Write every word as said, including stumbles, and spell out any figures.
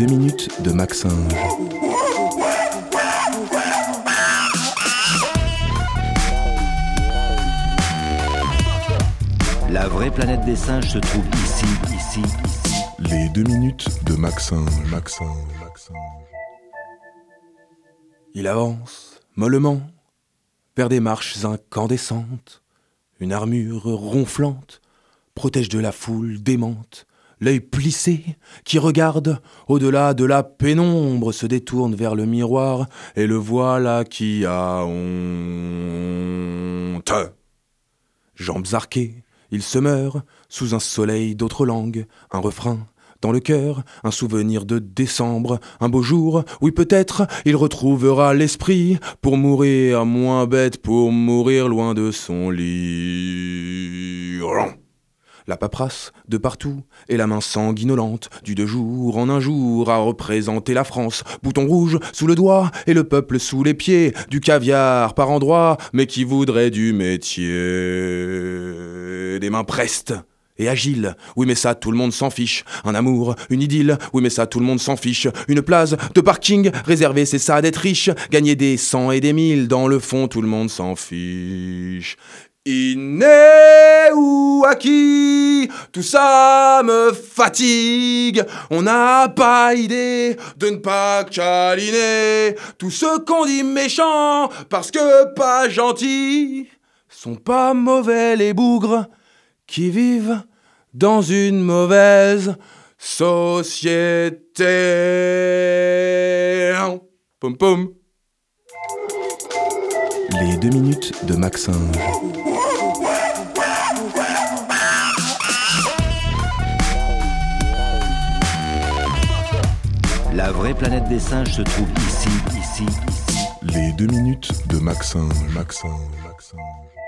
deux minutes de Maxime. La vraie planète des singes se trouve ici, ici, ici. Les deux minutes de Maxime, Maxime, Maxime. Il avance, mollement, vers des marches incandescentes. Une armure ronflante protège de la foule démente. L'œil plissé qui regarde au-delà de la pénombre se détourne vers le miroir et le voilà qui a honte. Jambes arquées, il se meurt sous un soleil d'autres langues, un refrain dans le cœur, un souvenir de décembre, un beau jour, oui peut-être, il retrouvera l'esprit pour mourir moins bête, pour mourir loin de son lit. La paperasse de partout et la main sanguinolente du de jour en un jour à représenter la France. Bouton rouge sous le doigt et le peuple sous les pieds, du caviar par endroits, mais qui voudrait du métier. Des mains prestes et agiles, oui mais ça tout le monde s'en fiche. Un amour, une idylle, oui mais ça tout le monde s'en fiche. Une place de parking réservée, c'est ça d'être riche. Gagner des cent et des mille, dans le fond tout le monde s'en fiche. Inné ou acquis, tout ça me fatigue. On n'a pas idée de ne pas câliner. Tous ceux qu'on dit méchants parce que pas gentils sont pas mauvais les bougres qui vivent dans une mauvaise société. Poum poum. Les deux minutes de Maxime. La vraie planète des singes se trouve ici, ici, ici. Les deux minutes de Maxime, Maxime, Maxime.